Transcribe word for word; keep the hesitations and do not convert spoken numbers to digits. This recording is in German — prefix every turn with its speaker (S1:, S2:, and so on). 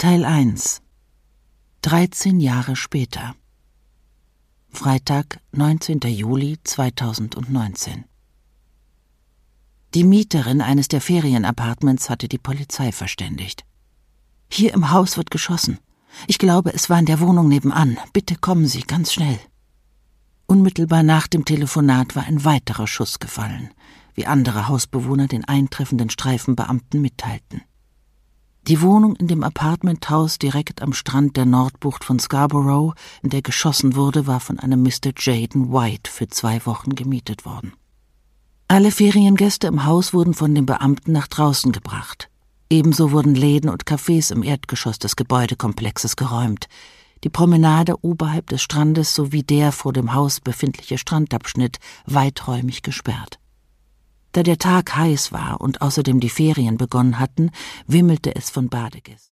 S1: Teil eins. dreizehn Jahre später. Freitag, neunzehnter Juli zweitausendneunzehn. Die Mieterin eines der Ferienapartments hatte die Polizei verständigt. »Hier im Haus wird geschossen. Ich glaube, es war in der Wohnung nebenan. Bitte kommen Sie, ganz schnell.« Unmittelbar nach dem Telefonat war ein weiterer Schuss gefallen, wie andere Hausbewohner den eintreffenden Streifenbeamten mitteilten. Die Wohnung in dem Apartmenthaus direkt am Strand der Nordbucht von Scarborough, in der geschossen wurde, war von einem Mister Jaden White für zwei Wochen gemietet worden. Alle Feriengäste im Haus wurden von den Beamten nach draußen gebracht. Ebenso wurden Läden und Cafés im Erdgeschoss des Gebäudekomplexes geräumt. Die Promenade oberhalb des Strandes sowie der vor dem Haus befindliche Strandabschnitt weiträumig gesperrt. Da der Tag heiß war und außerdem die Ferien begonnen hatten, wimmelte es von Badegästen.